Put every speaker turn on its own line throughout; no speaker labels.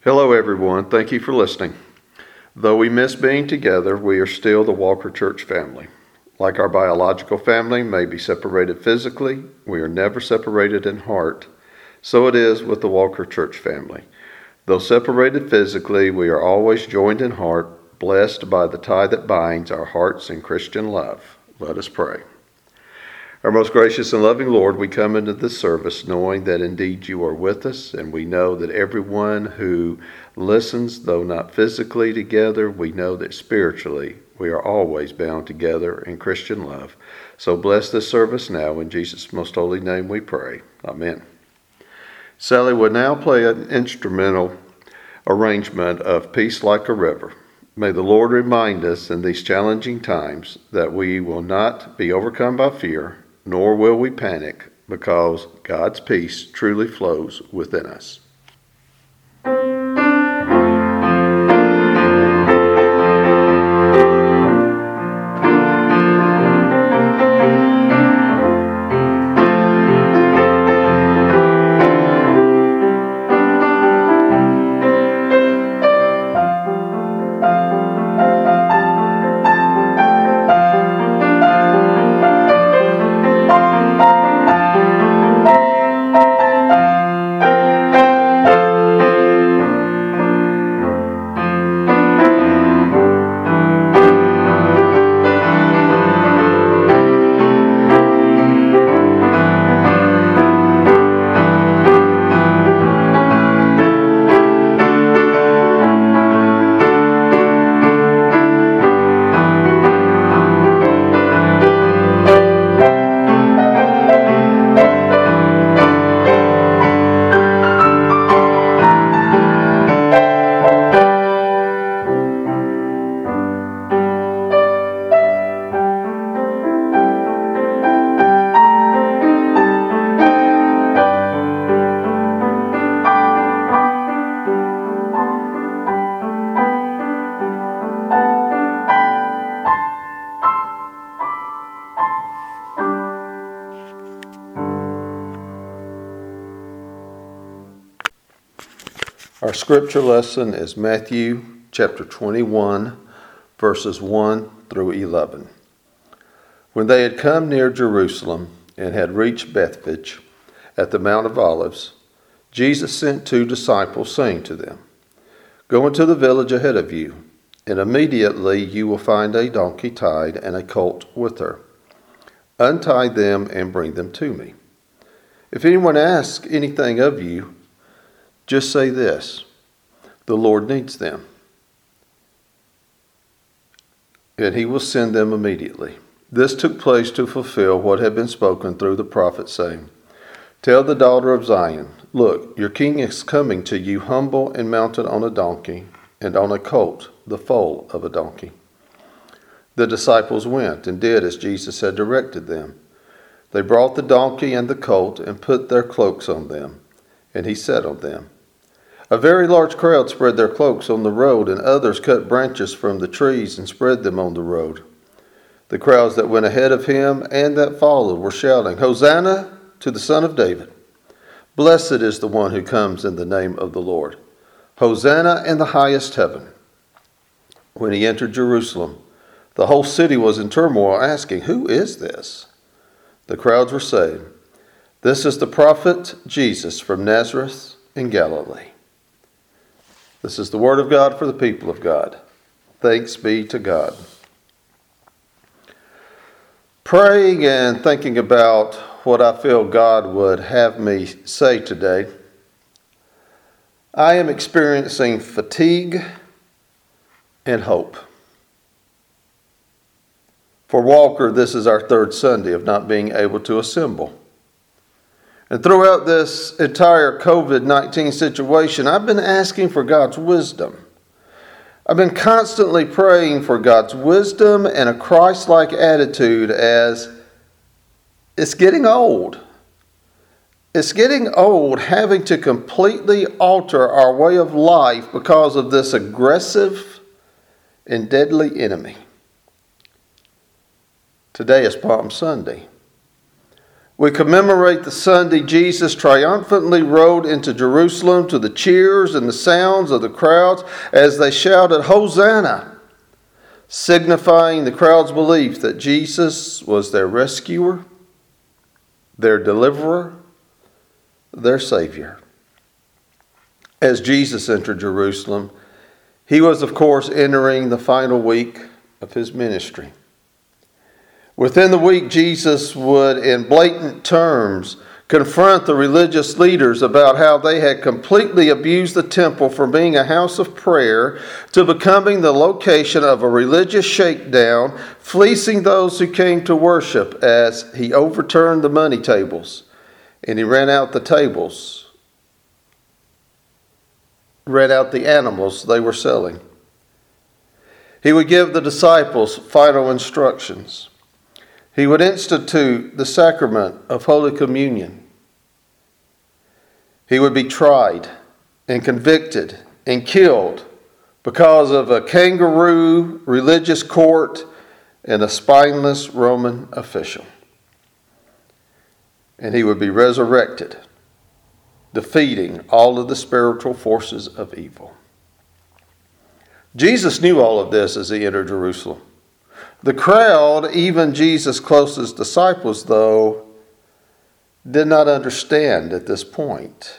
Hello everyone, thank you for listening. Though we miss being together, we are still the Walker Church family. Like our biological family may be separated physically, we are never separated in heart. So it is with the Walker Church family. Though separated physically, we are always joined in heart, blessed by the tie that binds our hearts in Christian love. Let us pray. Our most gracious and loving Lord, we come into this service knowing that indeed you are with us, and we know that everyone who listens, though not physically together, we know that spiritually we are always bound together in Christian love. So bless this service now. In Jesus' most holy name we pray. Amen. Sally will now play an instrumental arrangement of Peace Like a River. May the Lord remind us in these challenging times that we will not be overcome by fear, nor will we panic, because God's peace truly flows within us. Our scripture lesson is Matthew chapter 21, verses 1 through 11. When they had come near Jerusalem and had reached Bethphage at the Mount of Olives, Jesus sent 2 disciples, saying to them, "Go into the village ahead of you, and immediately you will find a donkey tied and a colt with her. Untie them and bring them to me. If anyone asks anything of you, just say this: the Lord needs them, and he will send them immediately." This took place to fulfill what had been spoken through the prophet, saying, "Tell the daughter of Zion, look, your king is coming to you humble and mounted on a donkey, and on a colt, the foal of a donkey." The disciples went and did as Jesus had directed them. They brought the donkey and the colt and put their cloaks on them, and he sat on them. A very large crowd spread their cloaks on the road, and others cut branches from the trees and spread them on the road. The crowds that went ahead of him and that followed were shouting, "Hosanna to the Son of David! Blessed is the one who comes in the name of the Lord! Hosanna in the highest heaven!" When he entered Jerusalem, the whole city was in turmoil, asking, "Who is this?" The crowds were saying, "This is the prophet Jesus from Nazareth in Galilee." This is the word of God for the people of God. Thanks be to God. Praying and thinking about what I feel God would have me say today, I am experiencing fatigue and hope. For Walker, this is our 3rd Sunday of not being able to assemble. And throughout this entire COVID-19 situation, I've been asking for God's wisdom. I've been constantly praying for God's wisdom and a Christ-like attitude, as it's getting old. It's getting old having to completely alter our way of life because of this aggressive and deadly enemy. Today is Palm Sunday. We commemorate the Sunday Jesus triumphantly rode into Jerusalem to the cheers and the sounds of the crowds as they shouted, "Hosanna!" signifying the crowd's belief that Jesus was their rescuer, their deliverer, their Savior. As Jesus entered Jerusalem, he was, of course, entering the final week of his ministry. Within the week, Jesus would, in blatant terms, confront the religious leaders about how they had completely abused the temple from being a house of prayer to becoming the location of a religious shakedown, fleecing those who came to worship as he overturned the money tables and he ran out the animals they were selling. He would give the disciples final instructions. He would institute the sacrament of Holy Communion. He would be tried and convicted and killed because of a kangaroo religious court and a spineless Roman official. And he would be resurrected, defeating all of the spiritual forces of evil. Jesus knew all of this as he entered Jerusalem. The crowd, even Jesus' closest disciples, though, did not understand at this point.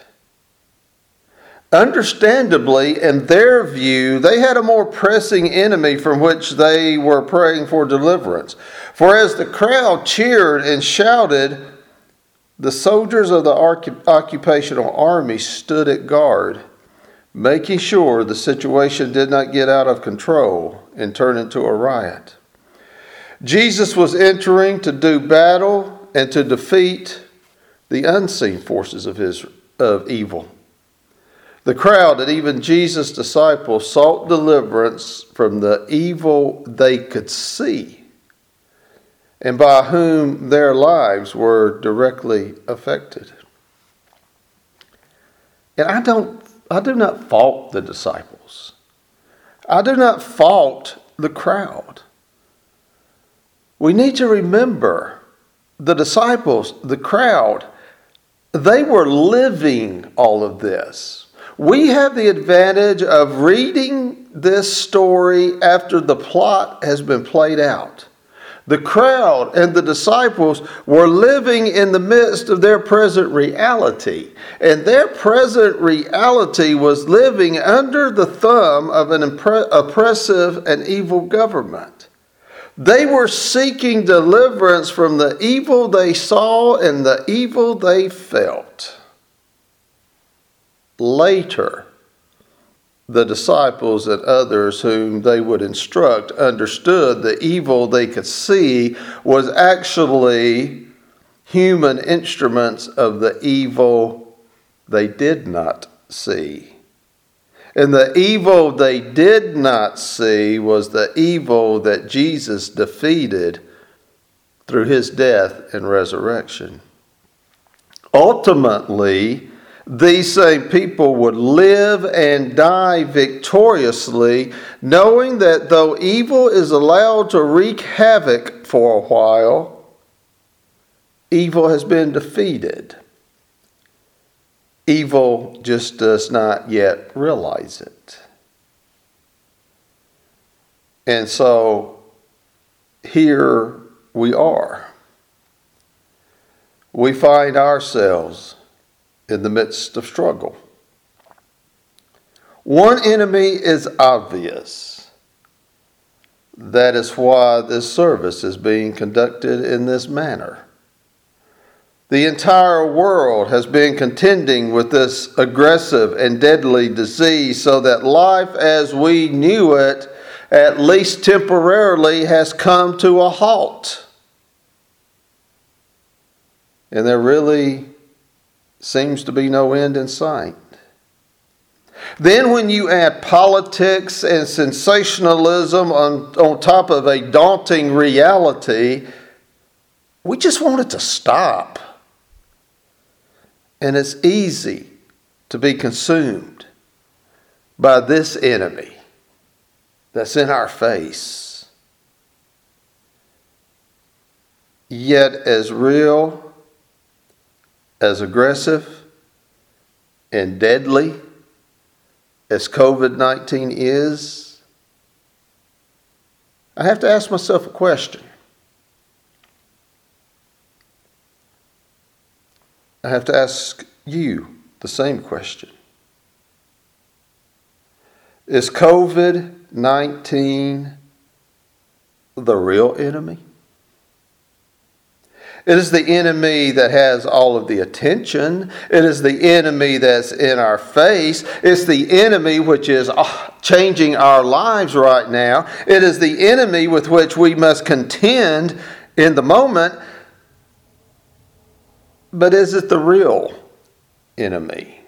Understandably, in their view, they had a more pressing enemy from which they were praying for deliverance. For as the crowd cheered and shouted, the soldiers of the occupational army stood at guard, making sure the situation did not get out of control and turn into a riot. Jesus was entering to do battle and to defeat the unseen forces of evil. The crowd and even Jesus' disciples sought deliverance from the evil they could see and by whom their lives were directly affected. And I do not fault the disciples. I do not fault the crowd. We need to remember the disciples, the crowd, they were living all of this. We have the advantage of reading this story after the plot has been played out. The crowd and the disciples were living in the midst of their present reality. And their present reality was living under the thumb of an oppressive and evil government. They were seeking deliverance from the evil they saw and the evil they felt. Later, the disciples and others whom they would instruct understood the evil they could see was actually human instruments of the evil they did not see. And the evil they did not see was the evil that Jesus defeated through his death and resurrection. Ultimately, these same people would live and die victoriously, knowing that though evil is allowed to wreak havoc for a while, evil has been defeated. Evil just does not yet realize it. And so here we are. We find ourselves in the midst of struggle. One enemy is obvious. That is why this service is being conducted in this manner. The entire world has been contending with this aggressive and deadly disease so that life as we knew it, at least temporarily, has come to a halt. And there really seems to be no end in sight. Then when you add politics and sensationalism on top of a daunting reality, we just want it to stop. And it's easy to be consumed by this enemy that's in our face. Yet as real as aggressive and deadly as COVID-19 is, I have to ask myself a question. I have to ask you the same question. Is COVID-19 the real enemy? It is the enemy that has all of the attention. It is the enemy that's in our face. It's the enemy which is changing our lives right now. It is the enemy with which we must contend in the moment. But is it the real enemy?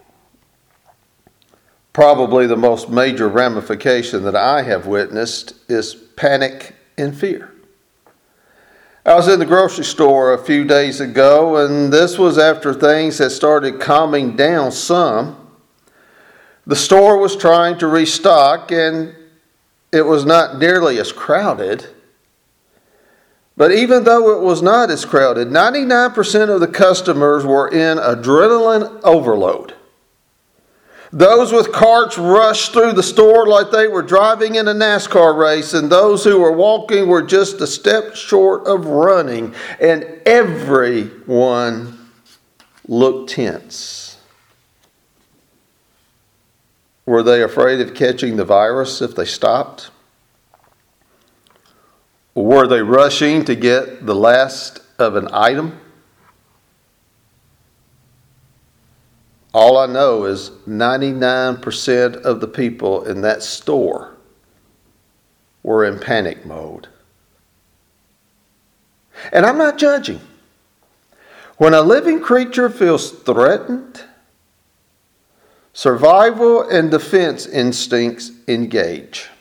Probably the most major ramification that I have witnessed is panic and fear. I was in the grocery store a few days ago, and this was after things had started calming down some. The store was trying to restock, and it was not nearly as crowded. But even though it was not as crowded, 99% of the customers were in adrenaline overload. Those with carts rushed through the store like they were driving in a NASCAR race, and those who were walking were just a step short of running, and everyone looked tense. Were they afraid of catching the virus if they stopped? Were they rushing to get the last of an item? All I know is 99% of the people in that store were in panic mode. And I'm not judging. When a living creature feels threatened, survival and defense instincts engage.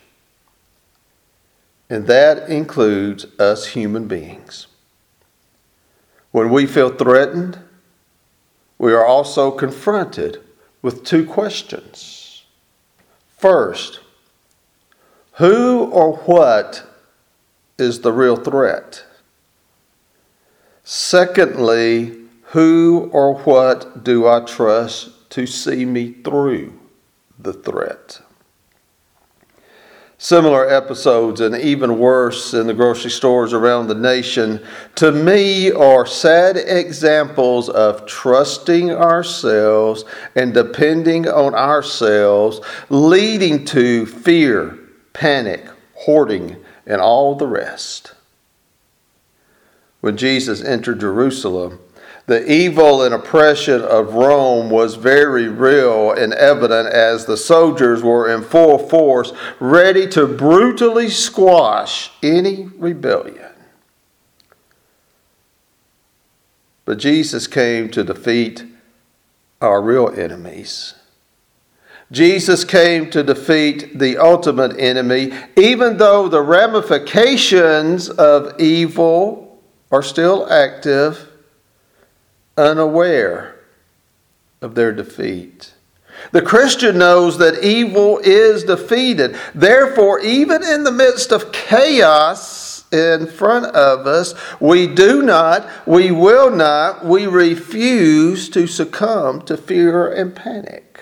And that includes us human beings. When we feel threatened, we are also confronted with two questions. First, who or what is the real threat? Secondly, who or what do I trust to see me through the threat? Similar episodes, and even worse in the grocery stores around the nation, to me are sad examples of trusting ourselves and depending on ourselves, leading to fear, panic, hoarding, and all the rest. When Jesus entered Jerusalem, the evil and oppression of Rome was very real and evident as the soldiers were in full force, ready to brutally squash any rebellion. But Jesus came to defeat our real enemies. Jesus came to defeat the ultimate enemy, even though the ramifications of evil are still active, unaware of their defeat. The Christian knows that evil is defeated. Therefore, even in the midst of chaos in front of us, we do not, we will not, we refuse to succumb to fear and panic.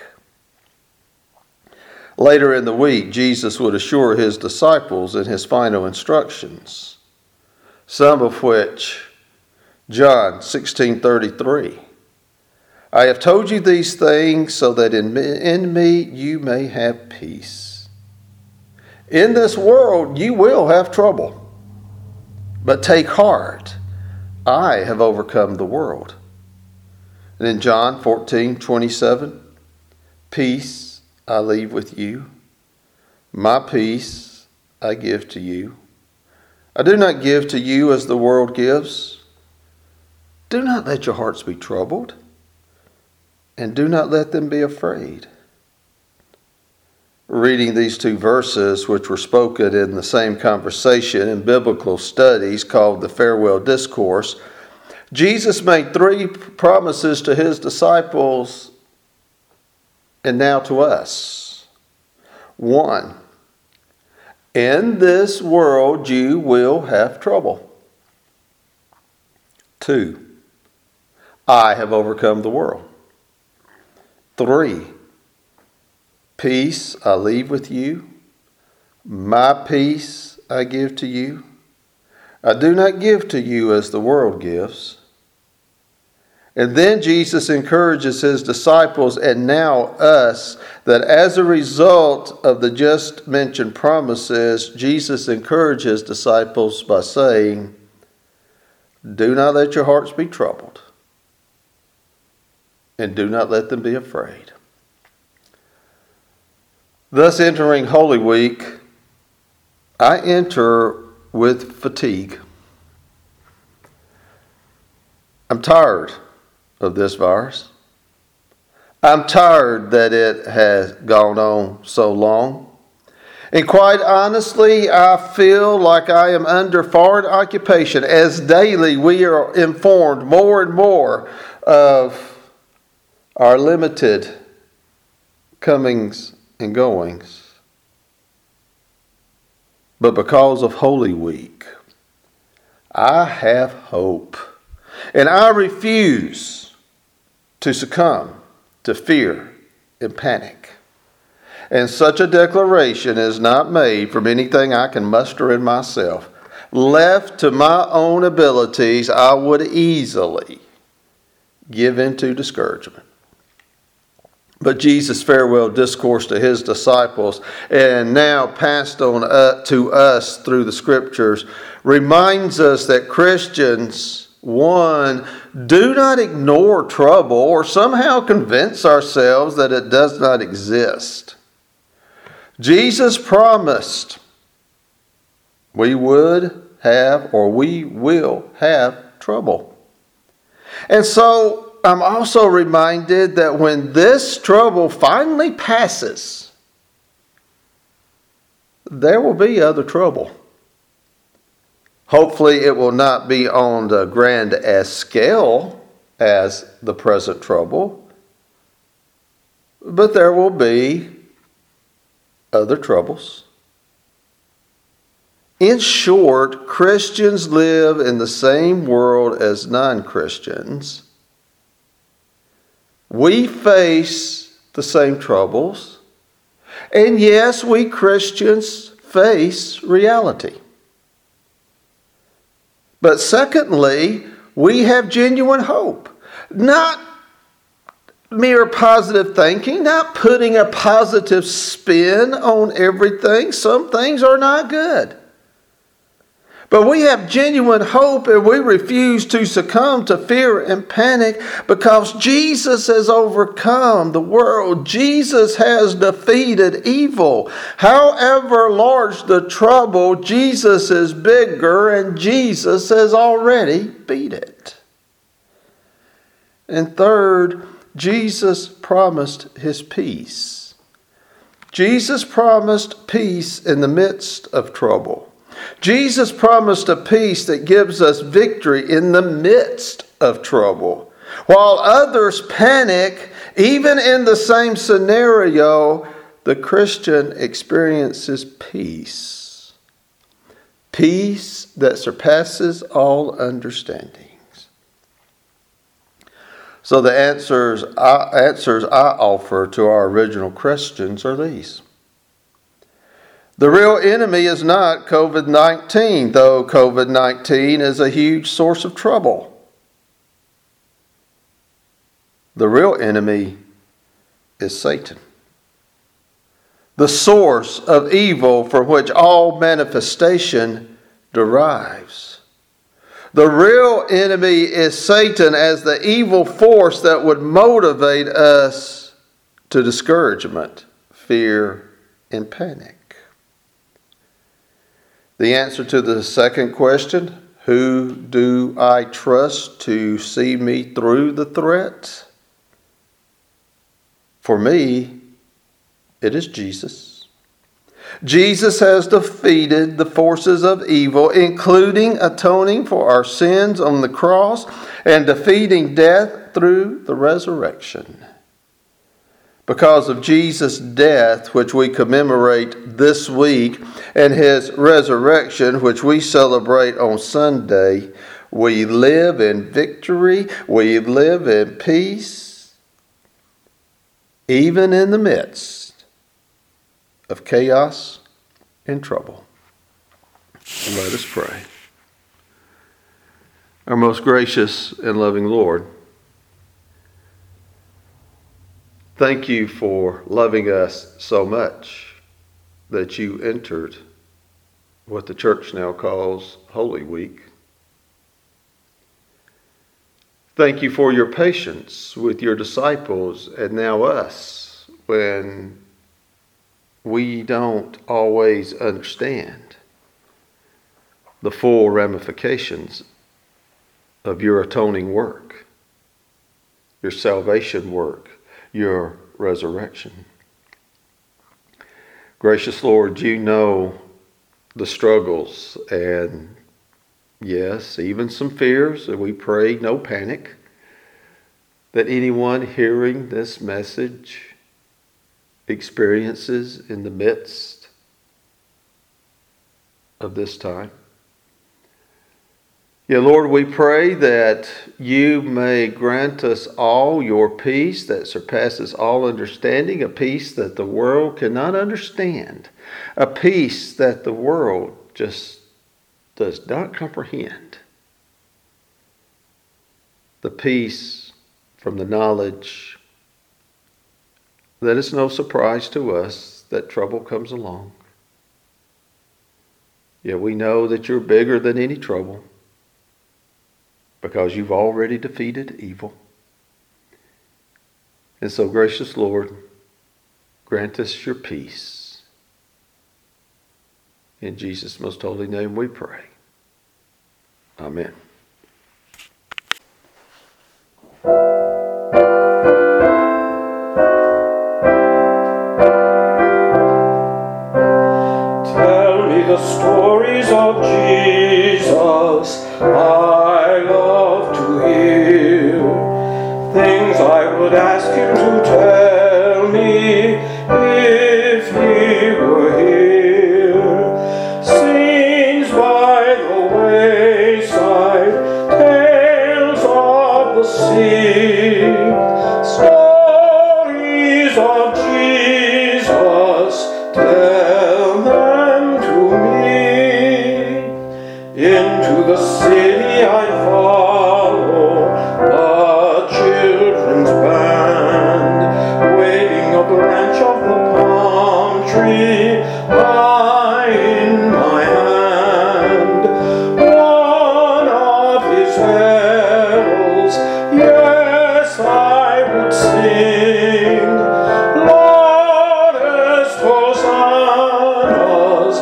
Later in the week, Jesus would assure his disciples in his final instructions, some of which John 16:33. I have told you these things so that in me you may have peace. In this world you will have trouble, but take heart. I have overcome the world. And in John 14:27, peace I leave with you. My peace I give to you. I do not give to you as the world gives. Do not let your hearts be troubled, and do not let them be afraid. Reading these two verses, which were spoken in the same conversation in biblical studies called the Farewell Discourse, Jesus made three promises to his disciples and now to us. 1, in this world you will have trouble. 2, I have overcome the world. 3, peace I leave with you. My peace I give to you. I do not give to you as the world gives. And then Jesus encourages his disciples and now us that as a result of the just mentioned promises, Jesus encourages disciples by saying, do not let your hearts be troubled, and do not let them be afraid. Thus, entering Holy Week, I enter with fatigue. I'm tired of this virus. I'm tired that it has gone on so long. And quite honestly, I feel like I am under foreign occupation as daily we are informed more and more of our limited comings and goings. But because of Holy Week, I have hope. And I refuse to succumb to fear and panic. And such a declaration is not made from anything I can muster in myself. Left to my own abilities, I would easily give into discouragement. But Jesus' farewell discourse to his disciples, and now passed on to us through the Scriptures, reminds us that Christians, 1, do not ignore trouble or somehow convince ourselves that it does not exist. Jesus promised we would have, or we will have, trouble. And so I'm also reminded that when this trouble finally passes, there will be other trouble. Hopefully it will not be on the grand as scale as the present trouble, but there will be other troubles. In short, Christians live in the same world as non-Christians. We face the same troubles. And yes, we Christians face reality. But secondly, we have genuine hope. Not mere positive thinking, not putting a positive spin on everything. Some things are not good. But we have genuine hope, and we refuse to succumb to fear and panic because Jesus has overcome the world. Jesus has defeated evil. However large the trouble, Jesus is bigger, and Jesus has already beat it. And third, Jesus promised his peace. Jesus promised peace in the midst of trouble. Jesus promised a peace that gives us victory in the midst of trouble. While others panic, even in the same scenario, the Christian experiences peace. Peace that surpasses all understandings. So the answers I offer to our original questions are these. The real enemy is not COVID-19, though COVID-19 is a huge source of trouble. The real enemy is Satan, the source of evil from which all manifestation derives. The real enemy is Satan as the evil force that would motivate us to discouragement, fear, and panic. The answer to the second question, who do I trust to see me through the threat? For me, it is Jesus. Jesus has defeated the forces of evil, including atoning for our sins on the cross and defeating death through the resurrection. Because of Jesus' death, which we commemorate this week, and his resurrection, which we celebrate on Sunday, We live in victory. We live in peace, even in the midst of chaos and trouble. Let us pray. Our most gracious and loving Lord, thank you for loving us so much that you entered what the church now calls Holy Week. Thank you for your patience with your disciples and now us when we don't always understand the full ramifications of your atoning work, your salvation work, your resurrection. Gracious Lord, you know the struggles and, yes, even some fears, and we pray no panic that anyone hearing this message experiences in the midst of this time. Yeah, Lord, we pray that you may grant us all your peace that surpasses all understanding, a peace that the world cannot understand, a peace that the world just does not comprehend. The peace from the knowledge that it's no surprise to us that trouble comes along. Yeah, we know that you're bigger than any trouble, because you've already defeated evil. And so, gracious Lord, grant us your peace. In Jesus' most holy name we pray. Amen.
Tell me the stories of Jesus. I love to hear things I would ask him to tell me if he were here. Scenes by the wayside, tales of the sea, stories of Jesus, tell them to me. Into the city I follow, the children's band, waving a branch of the palm tree high in my hand. One of his heralds, yes, I would sing, loudest hosannas,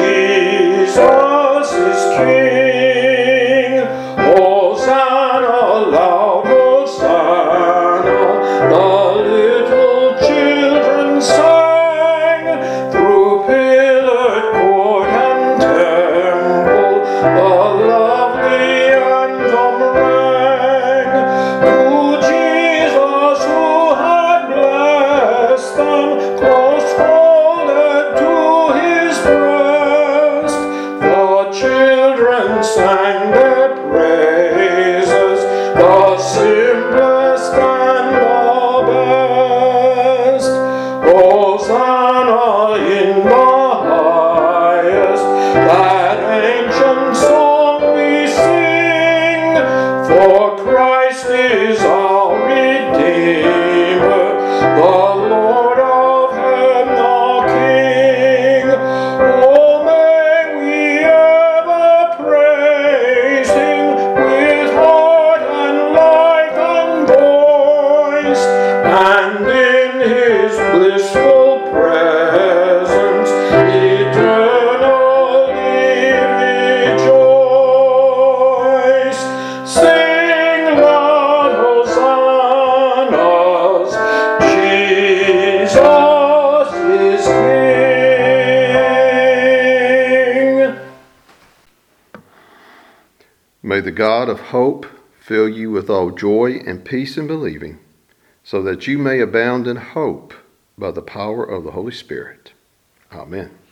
Jesus is King. Hosanna, loud Hosanna, the little children sang through pillared court and temple. The lovely anthem rang to Jesus who had blessed them, close folded to his breast. The children sang their praises, the simplest and the best. Hosanna in the highest, that ancient song we sing, for Christ is our Redeemer, the Lord of heaven, the King. Oh, may we ever praise him with heart and life and voice, and in his blissful presence eternally rejoice. Sing loud hosannas, Jesus is King.
May the God of hope fill you with all joy and peace in believing, so that you may abound in hope by the power of the Holy Spirit. Amen.